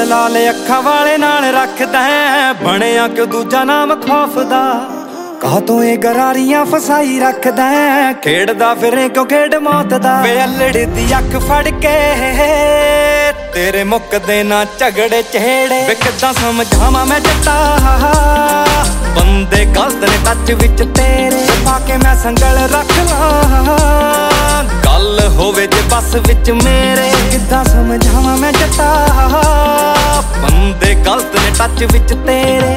ਲਾਲ ਅੱਖਾਂ ਵਾਲੇ ਨਾਲ ਰੱਖਦਾ ਹੈ, ਬਣਿਆ ਕਿਉਂ ਦੂਜਾ ਨਾਮ ਖੌਫ ਦਾ। ਕਾ ਤੂੰ ਇਹ ਗਰਾਰੀਆਂ ਫਸਾਈ ਰੱਖਦਾ ਹੈ, ਖੇਡਦਾ ਫਿਰੇ ਕਿਉਂ ਖੇਡ ਮੌਤ ਦਾ। ਵੇ ਅਲੜੀ ਦੀ ਅੱਖ ਫੜ ਕੇ ਤੇਰੇ ਮੁੱਕਦੇ ਨਾ ਝਗੜੇ ਚਿਹੜੇ। ਵੇ ਕਿੱਦਾਂ ਸਮਝਾਵਾਂ ਮੈਂ ਜੱਟਾ, ਬੰਦੇ ਗਲਤ ਨੇ ਟੱਚ ਵਿੱਚ ਤੇਰੇ। ਪਾ ਕੇ ਮੈਂ ਸੰਗਲ ਰੱਖ ਲਾਂ, ਗੱਲ ਹੋਵੇ ਜੇ ਬੱਸ ਵਿੱਚ ਮੇਰੇ। ਕਿੱਦਾਂ ਸਮਝਾਵਾਂ ਮੈਂ ਜੱਟਾ, ਬੰਦੇ ਗਲਤ ਨੇ ਟੱਚ ਵਿੱਚ ਤੇਰੇ।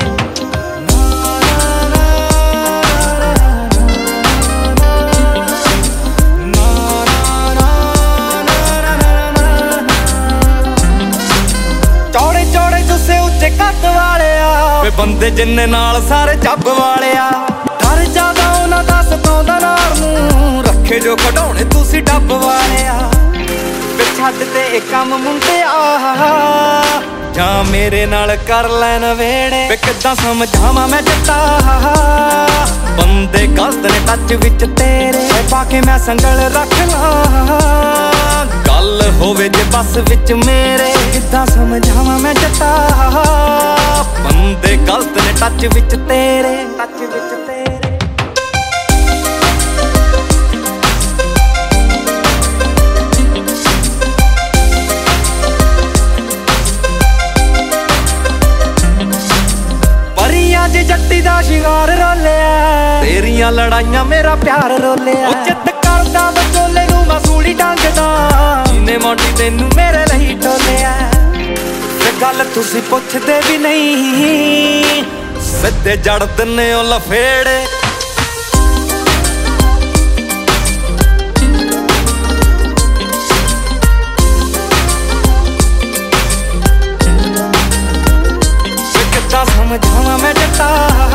ਚੌੜੇ ਚੌੜੇ ਜੁੱਸੇ ਉੱਚੇ ਕੱਦ ਵਾਲਿਆ, ਵੇ ਬੰਦੇ ਜਿੰਨੇ ਨਾਲ ਸਾਰੇ ਜੱਬ ਵਾਲਿਆ। ਡਰ ਜਾਦਾ ਉਹਨਾਂ ਦਾ ਸਤਾਉਂਦਾ ਨਾਰ ਨੂੰ, ਰੱਖੇ ਜੋ ਕਢਾਉਣੇ ਤੁਸੀਂ ਡੱਬ ਵਾਲਿਆ। ਵੇ ਛੱਡ ਤੇ ਇਹ ਕੰਮ ਮੁੰਡਿਆ, ਜਾਂ ਮੇਰੇ ਨਾਲ ਕਰ ਲੈਣ ਵੇੜੇ। ਵੇ ਕਿੱਦਾਂ ਸਮਝਾਵਾਂ ਮੈਂ ਜੱਟਾ, ਬੰਦੇ ਗਲਤ ਨੇ ਟੱਚ ਵਿੱਚ ਤੇਰੇ। ਪਾ ਕੇ ਮੈਂ ਸੰਗਲ ਰੱਖ ਲਾਂ, ਗੱਲ ਹੋਵੇ ਜੇ ਬੱਸ ਵਿੱਚ ਮੇਰੇ। ਕਿੱਦਾਂ ਸਮਝਾਵਾਂ ਮੈਂ ਜੱਟਾ, ਬੰਦੇ ਗਲਤ ਨੇ ਟੱਚ ਵਿੱਚ ਤੇਰੇ। ਟੱਚ ਵਿੱਚ ਤੇਰੇ। ਅੱਜ ਜੱਟੀ ਦਾ ਸ਼ਿੰਗਾਰ ਰੋਲਿਆ, ਤੇਰੀਆਂ ਲੜਾਈਆਂ ਮੇਰਾ ਪਿਆਰ ਰੋਲਿਆ। ਉਹ ਚਿੱਤ ਕਰਦਾ ਵਿਚੋਲੇ ਨੂੰ ਮੈਂ ਸੂਲੀ ਟੰਗਦਾ, ਜਿਨੇ ਮੋਢੀ ਤੈਨੂੰ ਮੇਰੇ ਲਈ ਟੋਲਿਆ। ਤੇ ਗੱਲ ਤੁਸੀਂ ਪੁੱਛਦੇ ਵੀ ਨਹੀਂ, ਸਿੱਧੇ ਜੜ ਦਿੰਨੇ ਉਹ ਲਫੇੜੇ। ਸਮਝਾਵਾਂ ਮੈਂ ਜੱਟਾ,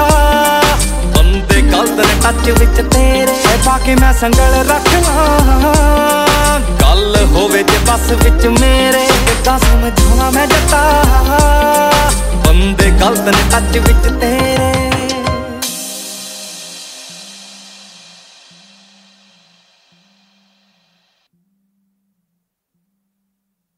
ਬੰਦੇ ਗਲਤ ਨੇ ਟੱਚ ਵਿੱਚ ਤੇਰੇ। ਪਾ ਕੇ ਮੈਂ ਸੰਗਲ ਰੱਖ ਲਾਂ, ਗੱਲ ਹੋਵੇ ਜੇ ਬੱਸ ਵਿੱਚ ਮੇਰੇ। ਕਿੱਦਾਂ ਸਮਝਾਵਾਂ ਮੈਂ ਜੱਟਾ, ਬੰਦੇ ਗਲਤ ਨੇ ਟੱਚ ਵਿੱਚ ਤੇਰੇ।